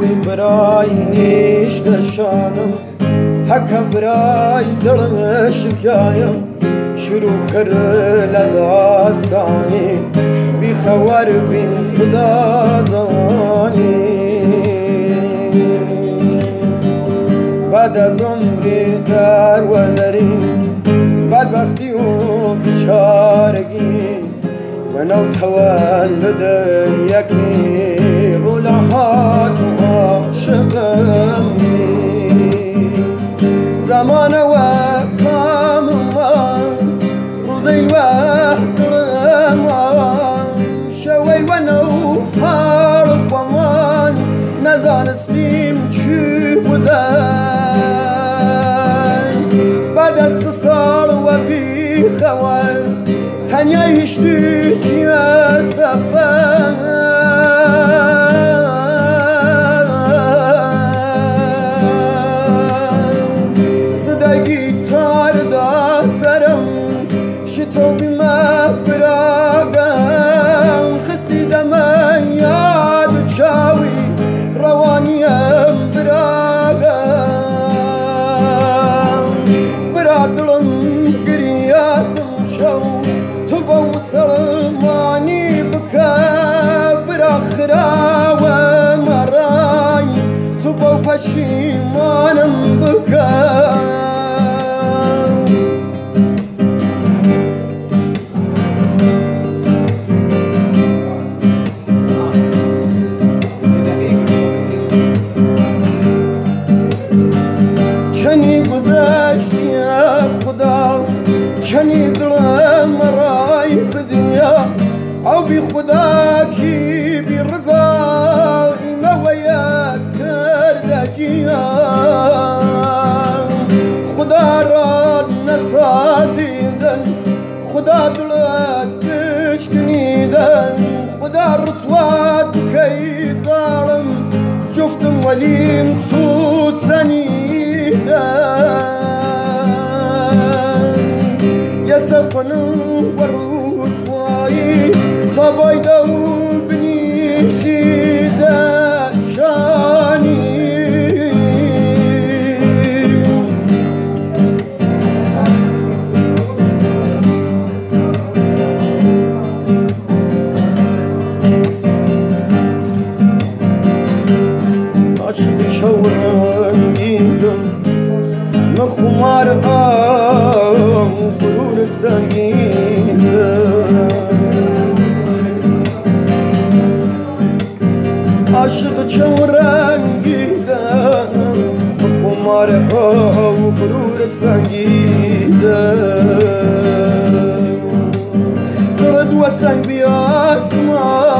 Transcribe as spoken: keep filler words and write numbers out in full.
وی برای نیشت شانم تک برای دلم شکایم شروع کرد لداستانی بی خبر بین خدا زمانی بعد از عمری در و دری بدبختی و بیچارگی و نو تولد یکی غلحات و عاشقمی زمان و کام من روزی وقت من شوی و نو هر خوامان نزانستیم چی بودن بعد از سال و بی خبر تنیای هشتی چی سفر صدای گیتار دا سرم شتو بی مبراگم خسیدم یاد چاوی روانیم براگم برادلم گریاسم شو تو با مسلمانی بکه برا خرا و مرای تو با پشیمانم بکه چنی گذشتی خدا چنی دلم رای سزیا او بی خدا کی بی رضا ایمه وید کرده جیا خدا را نسازیدن خدا دلت تشکنیدن خدا رسوات کی ظالم جفتم ولیم تو سنیدن يسفنوا والرسواي طبيدوا بنيشي داشاني عاشق شورم دیدم مخمار آم غرور سنگین عاشق چون رنگیدم مخمار آم غرور سنگین کرد و سنگ بی آسمان